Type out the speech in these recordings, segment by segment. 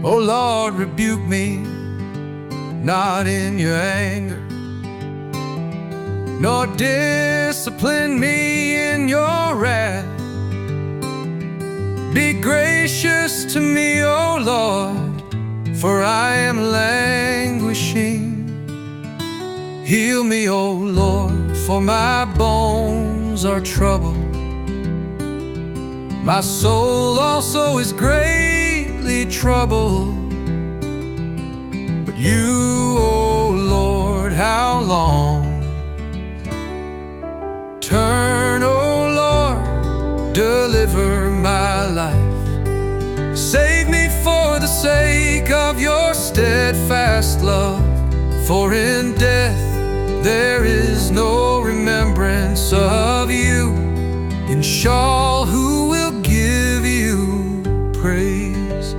Oh Lord, rebuke me, not in your anger, nor discipline me in your wrath. Be gracious to me, O Lord, for I am languishing. Heal me, O Lord, for my bones are troubled. My soul also is greatly troubled. But you, O Lord, how long? Turn, O Lord, deliver my life. Save me for the sake of your steadfast love. For in death there is no remembrance of you. In Sheol, who will give you praise?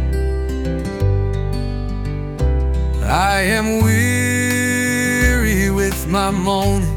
I am weary with my moaning.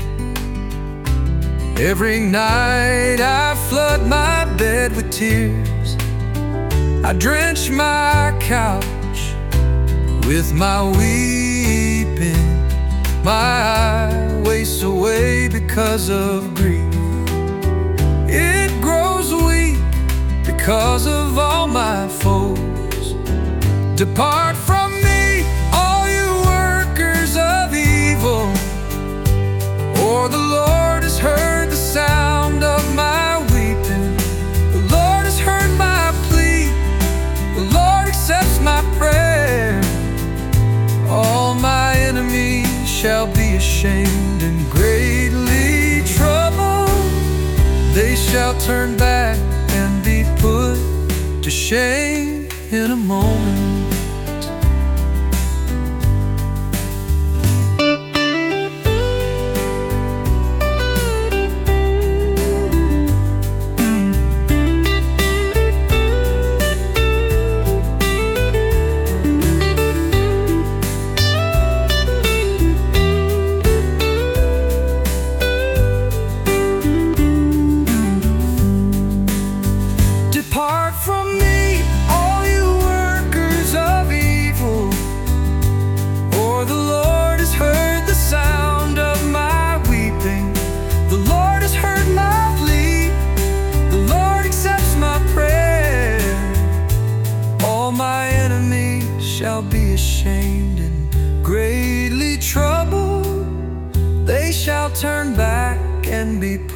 Every night I flood my bed with tears. I drench my couch with my weeping. My eye wastes away because of grief. It grows weak because of all my foes. Depart from me, all you workers of evil, or the Lord has heard the sound of my weeping. The Lord has heard my plea. The Lord accepts my prayer. All my enemies shall be ashamed and greatly troubled. They shall turn back and be put to shame in a moment. Depart from me, all you workers of evil, or the Lord has heard the sound of my weeping. The Lord has heard my plea. The Lord accepts my prayer. All my enemies shall be ashamed and greatly troubled. They shall turn back and be